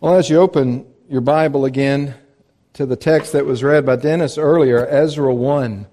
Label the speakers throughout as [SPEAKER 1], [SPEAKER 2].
[SPEAKER 1] Well, as you open your Bible again to the text that was read by Dennis earlier, Ezra 1,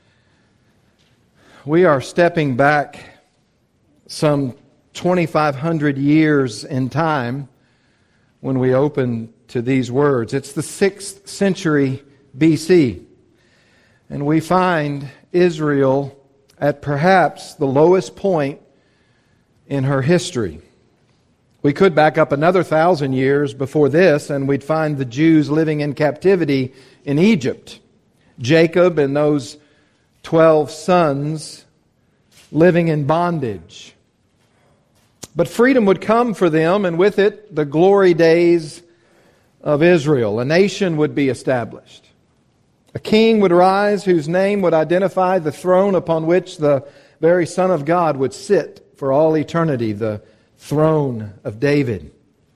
[SPEAKER 1] we are stepping back some 2,500 years in time when we open to these words. It's the 6th century BC, and we find Israel at perhaps the lowest point in her history. We could back up another 1,000 years before this, and we'd find the Jews living in captivity in Egypt. Jacob and those 12 sons living in bondage. But freedom would come for them, and with it, the glory days of Israel. A nation would be established. A king would rise whose name would identify the throne upon which the very Son of God would sit for all eternity, the throne of David.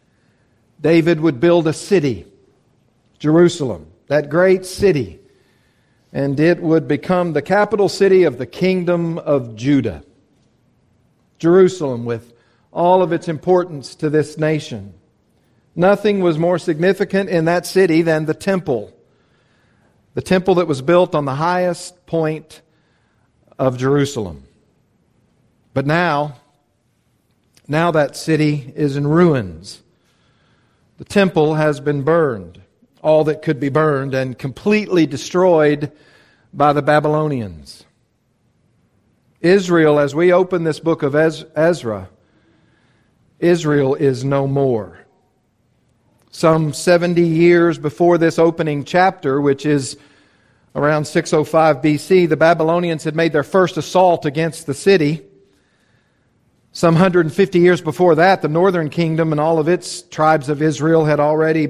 [SPEAKER 1] David would build a city, Jerusalem, that great city, and it would become the capital city of the kingdom of Judah. Jerusalem, with all of its importance to this nation. Nothing was more significant in that city than the temple that was built on the highest point of Jerusalem. But now that city is in ruins. The temple has been burned, all that could be burned, and completely destroyed by the Babylonians. Israel, as we open this book of Ezra, Israel is no more. Some 70 years before this opening chapter, which is around 605 BC, the Babylonians had made their first assault against the city. Some 150 years before that, the northern kingdom and all of its tribes of Israel had already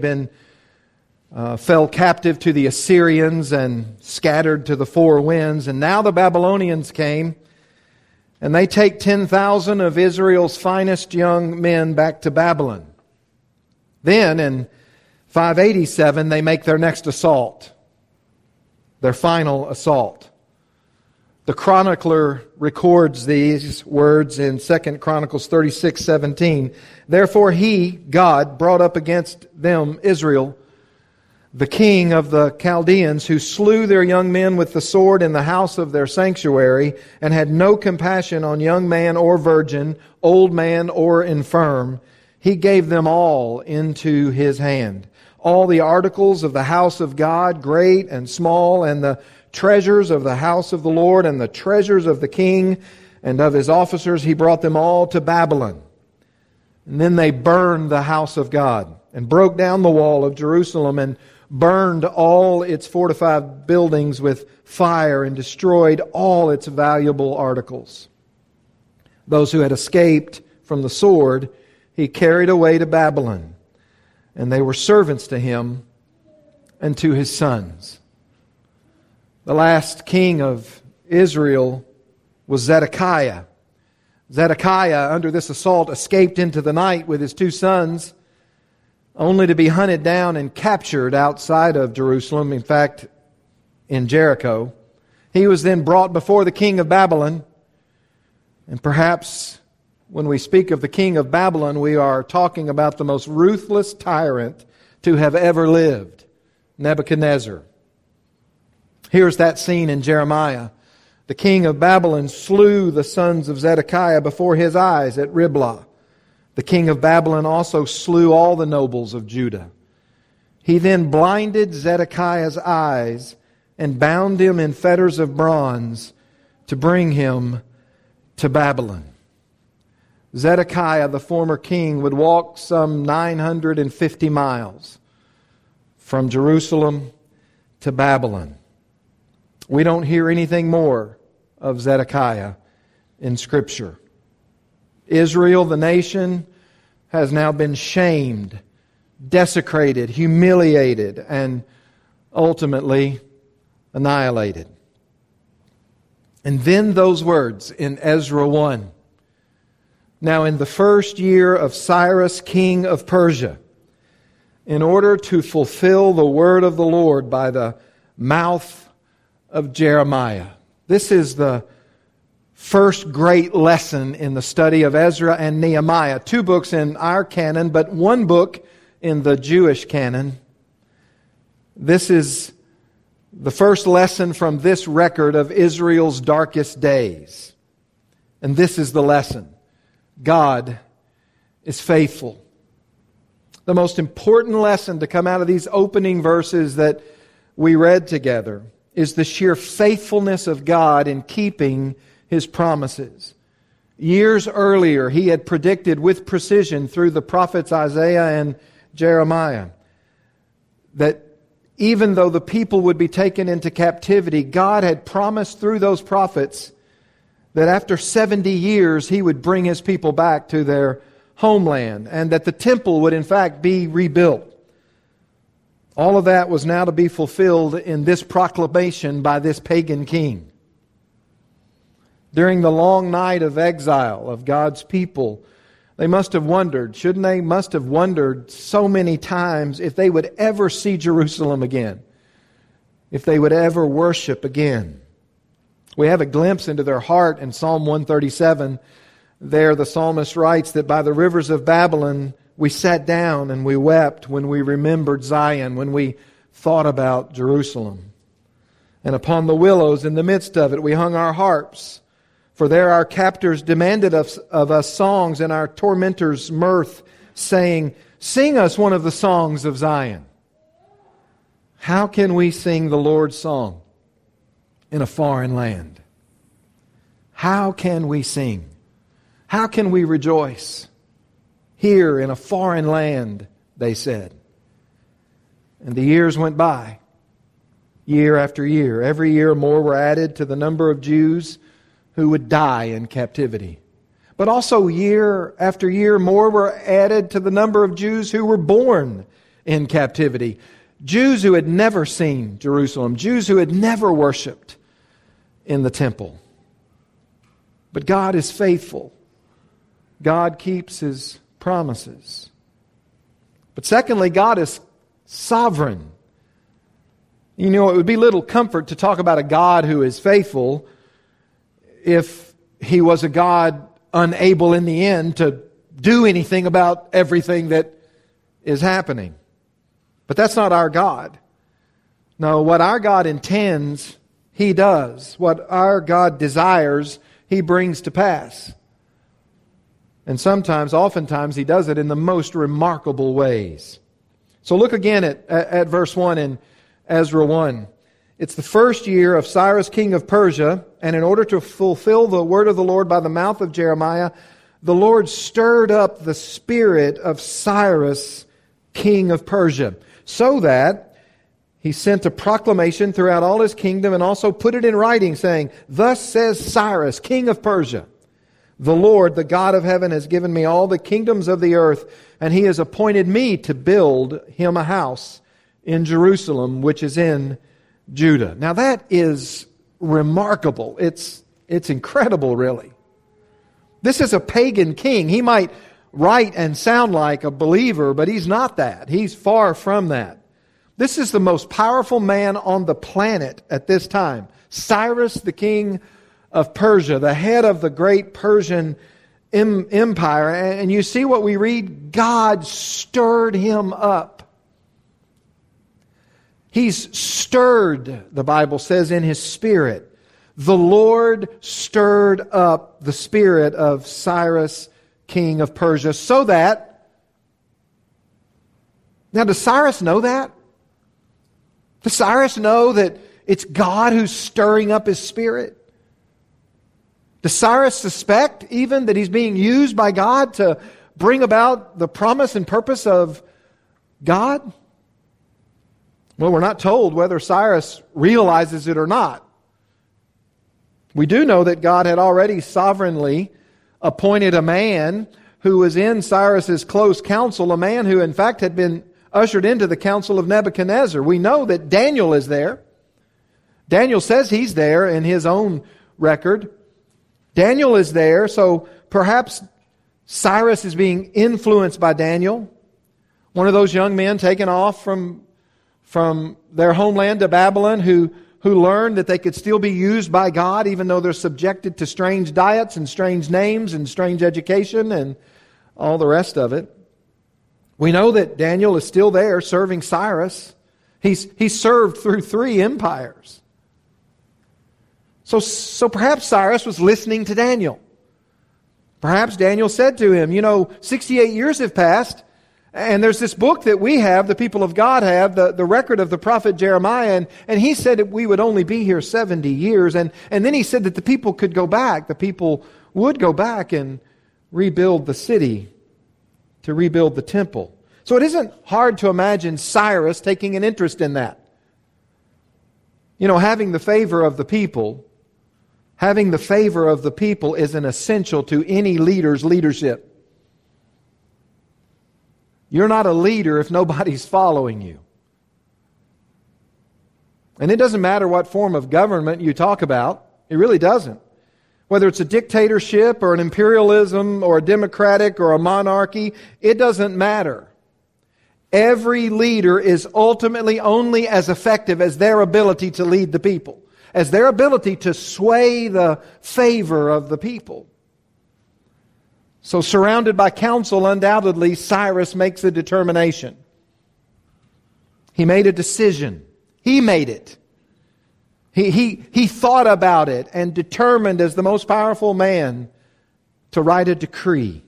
[SPEAKER 1] fell captive to the Assyrians and scattered to the four winds. And now the Babylonians came, and they take 10,000 of Israel's finest young men back to Babylon. Then, in 587, they make their next assault, their final assault. The chronicler records these words in 2 Chronicles 36:17. Therefore he, God, brought up against them, Israel, the king of the Chaldeans, who slew their young men with the sword in the house of their sanctuary, and had no compassion on young man or virgin, old man or infirm. He gave them all into his hand. All the articles of the house of God, great and small, and the treasures of the house of the Lord, and the treasures of the king and of his officers, he brought them all to Babylon. And then they burned the house of God, and broke down the wall of Jerusalem, and burned all its fortified buildings with fire, and destroyed all its valuable articles. Those who had escaped from the sword, he carried away to Babylon, and they were servants to him and to his sons. The last king of Israel was Zedekiah. Zedekiah, under this assault, escaped into the night with his two sons, only to be hunted down and captured outside of Jerusalem, in fact, in Jericho. He was then brought before the king of Babylon, and perhaps when we speak of the king of Babylon, we are talking about the most ruthless tyrant to have ever lived, Nebuchadnezzar. Here's that scene in Jeremiah. The king of Babylon slew the sons of Zedekiah before his eyes at Riblah. The king of Babylon also slew all the nobles of Judah. He then blinded Zedekiah's eyes and bound him in fetters of bronze to bring him to Babylon. Zedekiah, the former king, would walk some 950 miles from Jerusalem to Babylon. We don't hear anything more of Zedekiah in Scripture. Israel, the nation, has now been shamed, desecrated, humiliated, and ultimately annihilated. And then those words in Ezra 1. Now in the first year of Cyrus, king of Persia, in order to fulfill the word of the Lord by the mouth of Jeremiah. This is the first great lesson in the study of Ezra and Nehemiah. Two books in our canon, but one book in the Jewish canon. This is the first lesson from this record of Israel's darkest days. And this is the lesson. God is faithful. The most important lesson to come out of these opening verses that we read together is the sheer faithfulness of God in keeping His promises. Years earlier, He had predicted with precision through the prophets Isaiah and Jeremiah that even though the people would be taken into captivity, God had promised through those prophets that after 70 years He would bring His people back to their homeland and that the temple would in fact be rebuilt. All of that was now to be fulfilled in this proclamation by this pagan king. During the long night of exile of God's people, they must have wondered, shouldn't they? Must have wondered so many times if they would ever see Jerusalem again, if they would ever worship again. We have a glimpse into their heart in Psalm 137. There the psalmist writes that by the rivers of Babylon we sat down and we wept when we remembered Zion, when we thought about Jerusalem. And upon the willows in the midst of it we hung our harps. For there our captors demanded of us songs, and our tormentors mirth, saying, "Sing us one of the songs of Zion." How can we sing the Lord's song in a foreign land? How can we sing? How can we rejoice here in a foreign land, they said. And the years went by, year after year. Every year more were added to the number of Jews who would die in captivity. But also year after year more were added to the number of Jews who were born in captivity. Jews who had never seen Jerusalem. Jews who had never worshipped in the temple. But God is faithful. God keeps His promises. But secondly, God is sovereign. You know, it would be little comfort to talk about a God who is faithful if He was a God unable in the end to do anything about everything that is happening. But that's not our God. No, what our God intends, He does. What our God desires, He brings to pass. And sometimes, oftentimes, He does it in the most remarkable ways. So look again at verse 1 in Ezra 1. It's the first year of Cyrus, king of Persia, and in order to fulfill the word of the Lord by the mouth of Jeremiah, the Lord stirred up the spirit of Cyrus, king of Persia, so that he sent a proclamation throughout all his kingdom and also put it in writing, saying, "Thus says Cyrus, king of Persia, the Lord, the God of heaven, has given me all the kingdoms of the earth, and He has appointed me to build Him a house in Jerusalem, which is in Judah." Now that is remarkable. It's incredible, really. This is a pagan king. He might write and sound like a believer, but he's not that. He's far from that. This is the most powerful man on the planet at this time. Cyrus, the king of Persia, the head of the great Persian empire. And you see what we read? God stirred him up. He's stirred, the Bible says, in his spirit. The Lord stirred up the spirit of Cyrus, king of Persia, so that... Now, does Cyrus know that? Does Cyrus know that it's God who's stirring up his spirit? Does Cyrus suspect even that he's being used by God to bring about the promise and purpose of God? Well, we're not told whether Cyrus realizes it or not. We do know that God had already sovereignly appointed a man who was in Cyrus's close counsel, a man who in fact had been ushered into the council of Nebuchadnezzar. We know that Daniel is there. Daniel says he's there in his own record. Daniel is there, so perhaps Cyrus is being influenced by Daniel, one of those young men taken off from their homeland to Babylon who learned that they could still be used by God even though they're subjected to strange diets and strange names and strange education and all the rest of it. We know that Daniel is still there serving Cyrus. He's served through 3 empires. So perhaps Cyrus was listening to Daniel. Perhaps Daniel said to him, 68 years have passed, and there's this book that we have, the people of God have, the record of the prophet Jeremiah, and he said that we would only be here 70 years, and then he said that the people could go back. The people would go back and rebuild the city, to rebuild the temple. So it isn't hard to imagine Cyrus taking an interest in that. Having the favor of the people. Having the favor of the people is an essential to any leader's leadership. You're not a leader if nobody's following you. And it doesn't matter what form of government you talk about. It really doesn't. Whether it's a dictatorship or an imperialism or a democratic or a monarchy, it doesn't matter. Every leader is ultimately only as effective as their ability to lead the people, as their ability to sway the favor of the people. So surrounded by counsel, undoubtedly, Cyrus makes a determination. He made a decision. He made it. He thought about it and determined as the most powerful man to write a decree.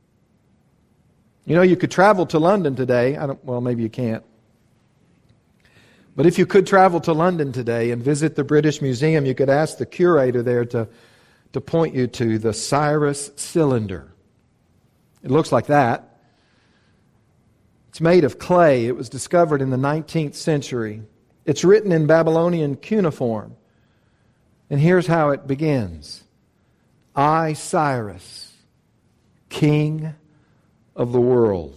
[SPEAKER 1] You could travel to London today. Maybe you can't. But if you could travel to London today and visit the British Museum, you could ask the curator there to point you to the Cyrus cylinder. It looks like that. It's made of clay. It was discovered in the 19th century. It's written in Babylonian cuneiform. And here's how it begins. I, Cyrus, king of the world.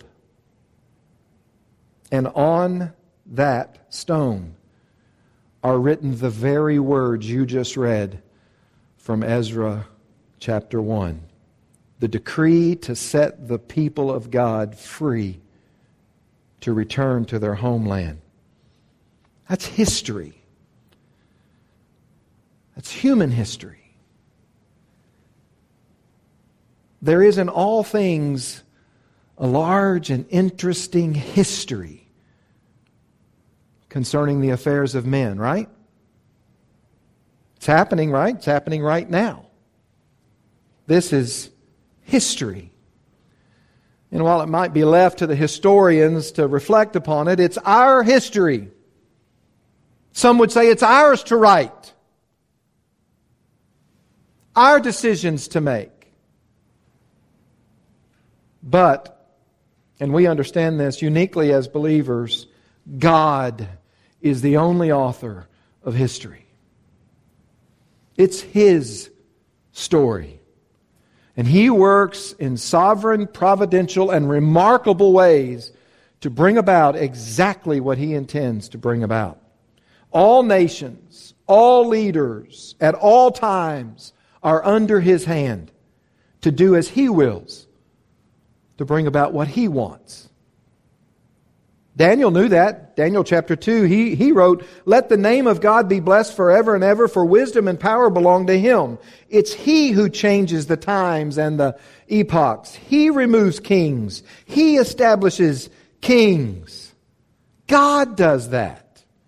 [SPEAKER 1] And on that stone are written the very words you just read from Ezra chapter 1. The decree to set the people of God free to return to their homeland. That's history. That's human history. There is in all things a large and interesting history concerning the affairs of men, right? It's happening, right? It's happening right now. This is history. And while it might be left to the historians to reflect upon it, it's our history. Some would say it's ours to write. Our decisions to make. But, and we understand this uniquely as believers, God is the only author of history. It's His story. And He works in sovereign, providential, and remarkable ways to bring about exactly what He intends to bring about. All nations, all leaders, at all times are under His hand to do as He wills, to bring about what He wants. Daniel knew that. Daniel chapter 2, he wrote, "Let the name of God be blessed forever and ever, for wisdom and power belong to Him. It's He who changes the times and the epochs. He removes kings. He establishes kings." God does that.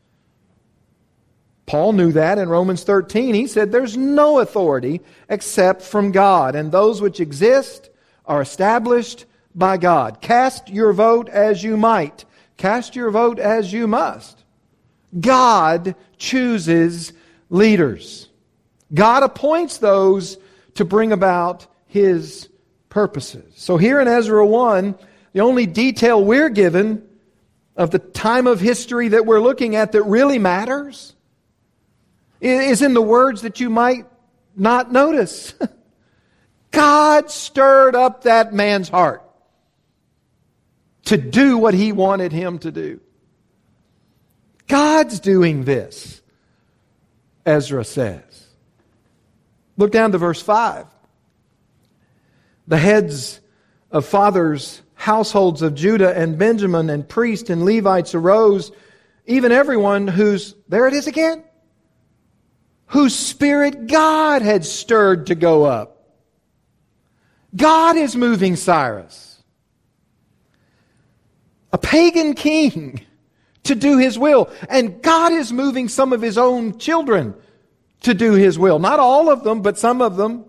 [SPEAKER 1] Paul knew that in Romans 13. He said there's no authority except from God, and those which exist are established by God. Cast your vote as you might. Cast your vote as you must. God chooses leaders. God appoints those to bring about His purposes. So here in Ezra 1, the only detail we're given of the time of history that we're looking at that really matters is in the words that you might not notice. God stirred up that man's heart to do what He wanted him to do. God's doing this, Ezra says. Look down to verse 5. The heads of fathers' households of Judah and Benjamin and priests and Levites arose, even everyone whose, there it is again, whose spirit God had stirred to go up. God is moving Cyrus. a pagan king to do His will. And God is moving some of His own children to do His will. Not all of them, but some of them.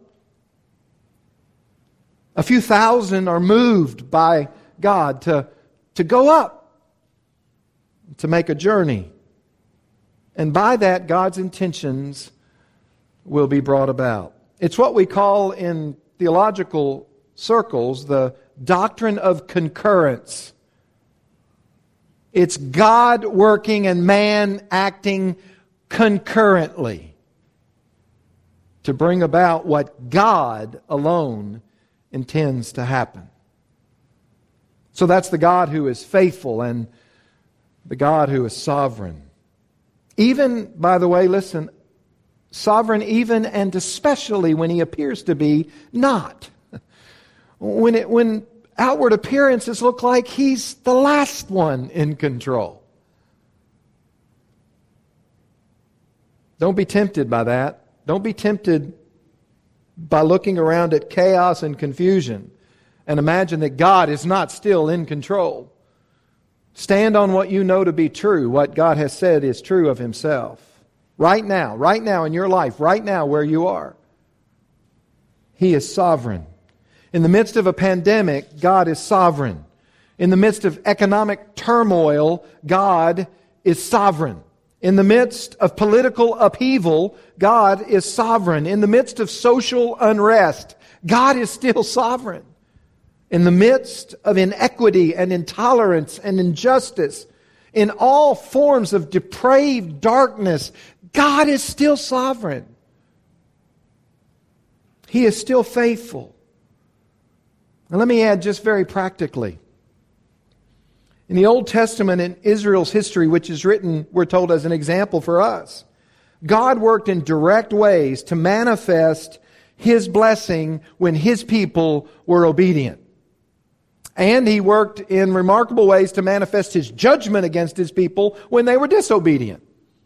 [SPEAKER 1] A few thousand are moved by God to go up, to make a journey. And by that, God's intentions will be brought about. It's what we call in theological circles the doctrine of concurrence. It's God working and man acting concurrently to bring about what God alone intends to happen. So that's the God who is faithful and the God who is sovereign. Even, by the way, listen, sovereign even and especially when He appears to be not. When outward appearances look like He's the last one in control. Don't be tempted by that. Don't be tempted by looking around at chaos and confusion and imagine that God is not still in control. Stand on what you know to be true, what God has said is true of Himself. Right now in your life, right now where you are. He is sovereign. In the midst of a pandemic, God is sovereign. In the midst of economic turmoil, God is sovereign. In the midst of political upheaval, God is sovereign. In the midst of social unrest, God is still sovereign. In the midst of inequity and intolerance and injustice, in all forms of depraved darkness, God is still sovereign. He is still faithful. Now let me add just very practically. In the Old Testament, in Israel's history, which is written, we're told, as an example for us, God worked in direct ways to manifest His blessing when His people were obedient. And He worked in remarkable ways to manifest His judgment against His people when they were disobedient.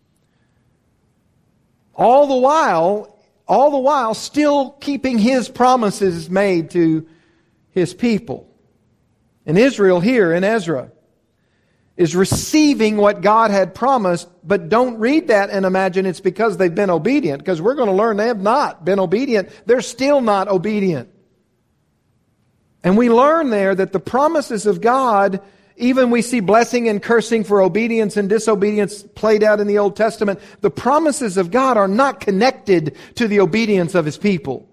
[SPEAKER 1] All the while still keeping His promises made to His people. And Israel here in Ezra is receiving what God had promised, but don't read that and imagine it's because they've been obedient, because we're going to learn they have not been obedient. They're still not obedient. And we learn there that the promises of God, even we see blessing and cursing for obedience and disobedience played out in the Old Testament, the promises of God are not connected to the obedience of His people.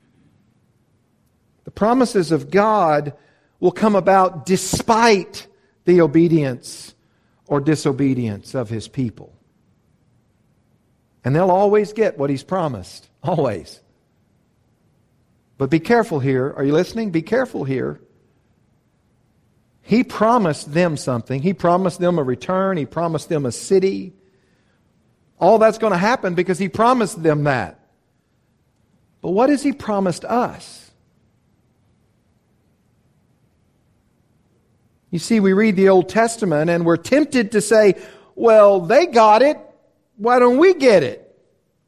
[SPEAKER 1] The promises of God will come about despite the obedience or disobedience of His people. And they'll always get what He's promised. Always. But be careful here. Are you listening? Be careful here. He promised them something. He promised them a return. He promised them a city. All that's going to happen because He promised them that. But what has He promised us? You see, we read the Old Testament and we're tempted to say, well, they got it. Why don't we get it?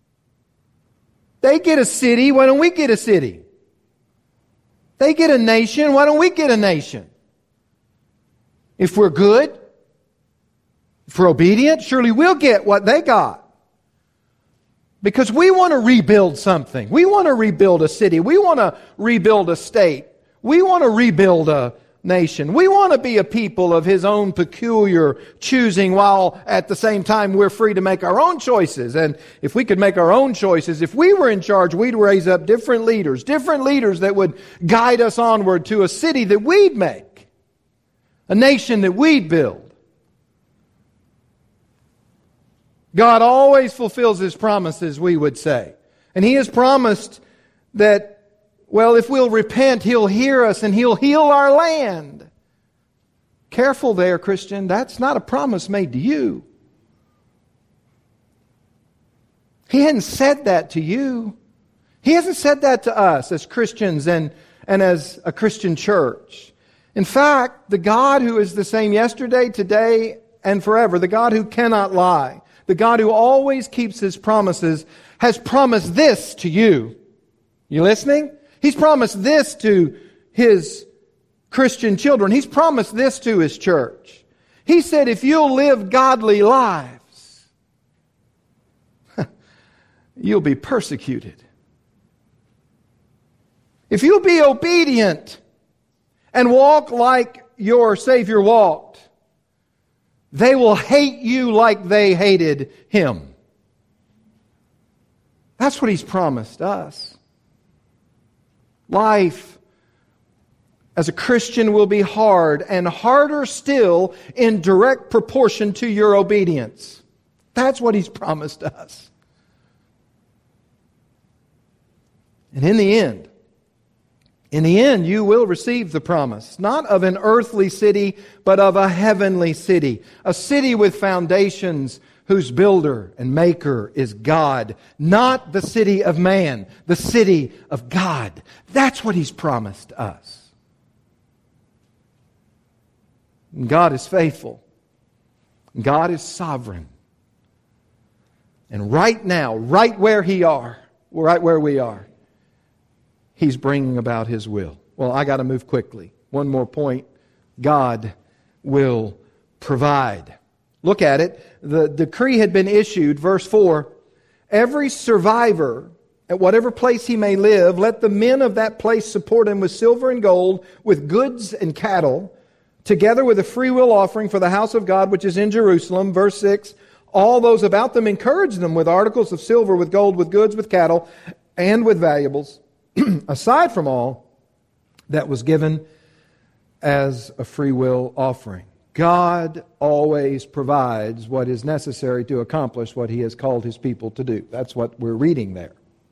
[SPEAKER 1] They get a city. Why don't we get a city? They get a nation. Why don't we get a nation? If we're good, if we're obedient, surely we'll get what they got. Because we want to rebuild something. We want to rebuild a city. We want to rebuild a state. We want to rebuild a nation. We want to be a people of His own peculiar choosing, while at the same time we're free to make our own choices. And if we could make our own choices, if we were in charge, we'd raise up different leaders that would guide us onward to a city that we'd make, a nation that we'd build. God always fulfills His promises, we would say. And He has promised that, well, if we'll repent, He'll hear us and He'll heal our land. Careful there, Christian. That's not a promise made to you. He hadn't said that to you. He hasn't said that to us as Christians and as a Christian church. In fact, the God who is the same yesterday, today, and forever, the God who cannot lie, the God who always keeps His promises, has promised this to you. You listening? He's promised this to His Christian children. He's promised this to His church. He said, if you'll live godly lives, you'll be persecuted. If you'll be obedient and walk like your Savior walked, they will hate you like they hated Him. That's what He's promised us. Life as a Christian will be hard, and harder still in direct proportion to your obedience. That's what He's promised us. And in the end, you will receive the promise, not of an earthly city, but of a heavenly city. A city with foundations whose builder and maker is God. Not the city of man, the city of God. That's what He's promised us. And God is faithful. God is sovereign. And right now, right where we are, He's bringing about His will. Well, I got to move quickly. One more point. God will provide. Look at it. The decree had been issued, verse 4. Every survivor, at whatever place he may live, let the men of that place support him with silver and gold, with goods and cattle, together with a freewill offering for the house of God which is in Jerusalem. Verse 6. All those about them encourage them with articles of silver, with gold, with goods, with cattle, and with valuables, aside from all that was given as a free will offering. God always provides what is necessary to accomplish what He has called His people to do. That's what we're reading there.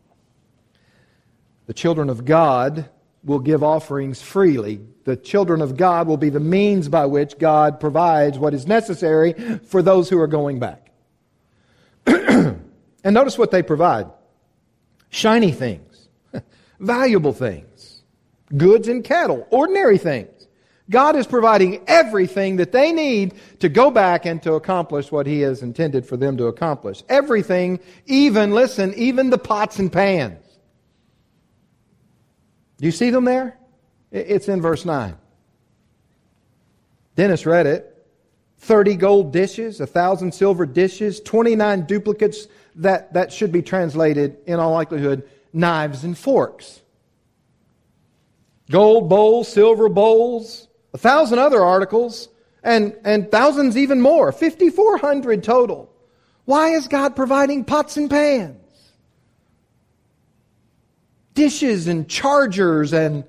[SPEAKER 1] The children of God will give offerings freely. The children of God will be the means by which God provides what is necessary for those who are going back. And notice what they provide. Shiny things, valuable things, goods and cattle, ordinary things. God is providing everything that they need to go back and to accomplish what He has intended for them to accomplish. Everything, even the pots and pans. Do you see them there? It's in verse 9. Dennis read it. 30 gold dishes, 1,000 silver dishes, 29 duplicates that should be translated, in all likelihood, knives and forks. Gold bowls, silver bowls, 1,000 other articles, and thousands even more. 5,400 total. Why is God providing pots and pans? Dishes and chargers and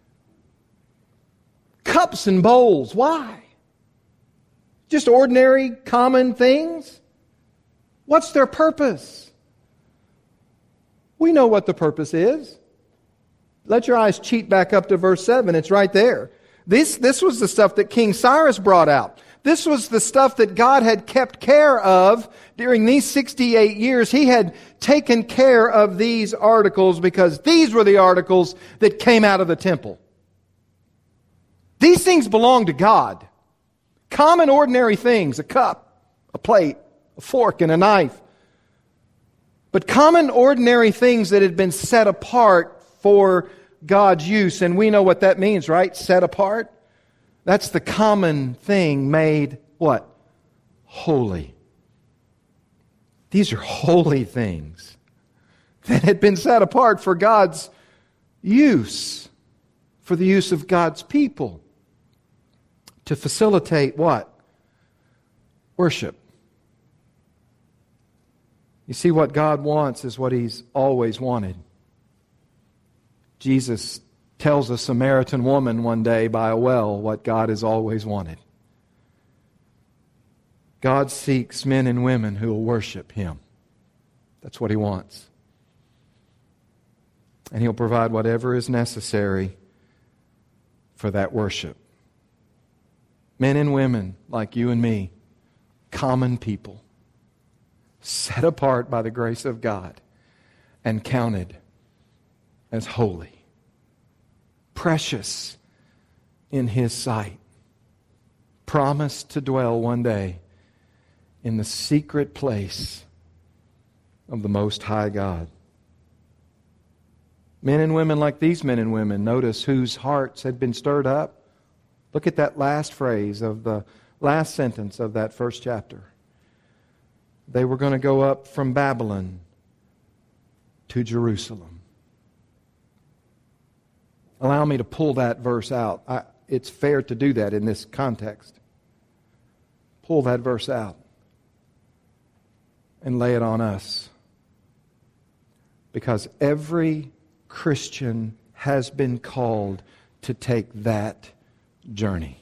[SPEAKER 1] cups and bowls. Why? Just ordinary, common things? What's their purpose? We know what the purpose is. Let your eyes cheat back up to verse 7. It's right there. This was the stuff that King Cyrus brought out. This was the stuff that God had kept care of during these 68 years. He had taken care of these articles because these were the articles that came out of the temple. These things belong to God. Common, ordinary things, a cup, a plate, a fork, and a knife. But common, ordinary things that had been set apart for God's use. And we know what that means, right? Set apart. That's the common thing made, what? Holy. These are holy things that had been set apart for God's use, for the use of God's people, to facilitate what? Worship. You see, what God wants is what He's always wanted. Jesus tells a Samaritan woman one day by a well what God has always wanted. God seeks men and women who will worship Him. That's what He wants. And He'll provide whatever is necessary for that worship. Men and women like you and me, common people, set apart by the grace of God and counted as holy, precious in His sight, promised to dwell one day in the secret place of the Most High God. Men and women like these men and women, notice whose hearts had been stirred up. Look at that last phrase of the last sentence of that first chapter. They were going to go up from Babylon to Jerusalem. Allow me to pull that verse out. It's fair to do that in this context. Pull that verse out and lay it on us. Because every Christian has been called to take that journey.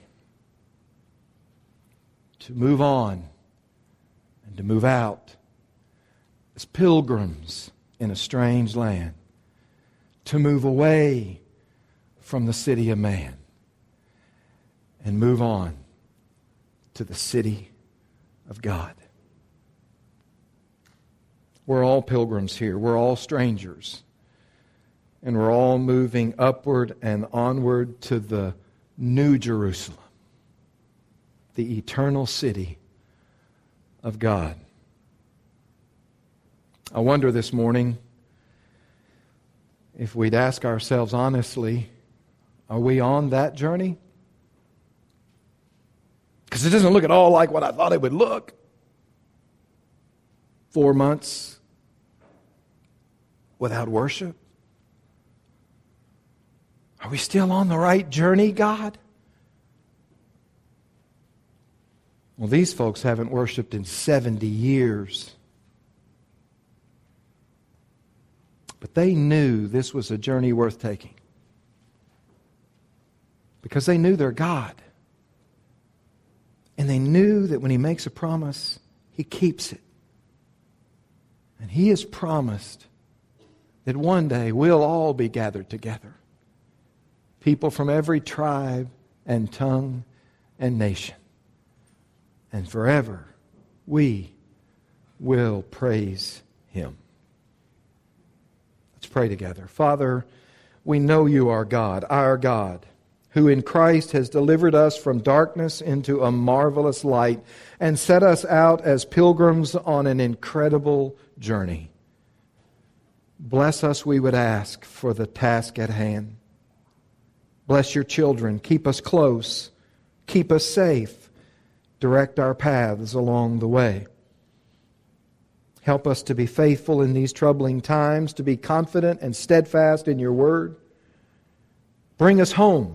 [SPEAKER 1] To move on and to move out as pilgrims in a strange land. To move away from the city of man and move on to the city of God. We're all pilgrims here. We're all strangers. And we're all moving upward and onward to the New Jerusalem, the eternal city of God. I wonder this morning if we'd ask ourselves honestly, are we on that journey? Because it doesn't look at all like what I thought it would look. 4 months without worship? Are we still on the right journey, God? Well, these folks haven't worshiped in 70 years. But they knew this was a journey worth taking. Because they knew their God. And they knew that when He makes a promise, He keeps it. And He has promised that one day we'll all be gathered together. People from every tribe and tongue and nation. And forever we will praise Him. Let's pray together. Father, we know You are God, our God, who in Christ has delivered us from darkness into a marvelous light and set us out as pilgrims on an incredible journey. Bless us, we would ask, for the task at hand. Bless Your children. Keep us close. Keep us safe. Direct our paths along the way. Help us to be faithful in these troubling times, to be confident and steadfast in Your word. Bring us home.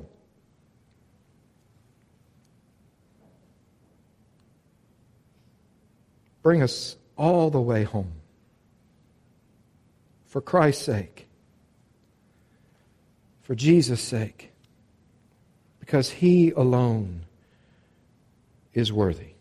[SPEAKER 1] Bring us all the way home. For Christ's sake. For Jesus' sake. Because He alone is worthy.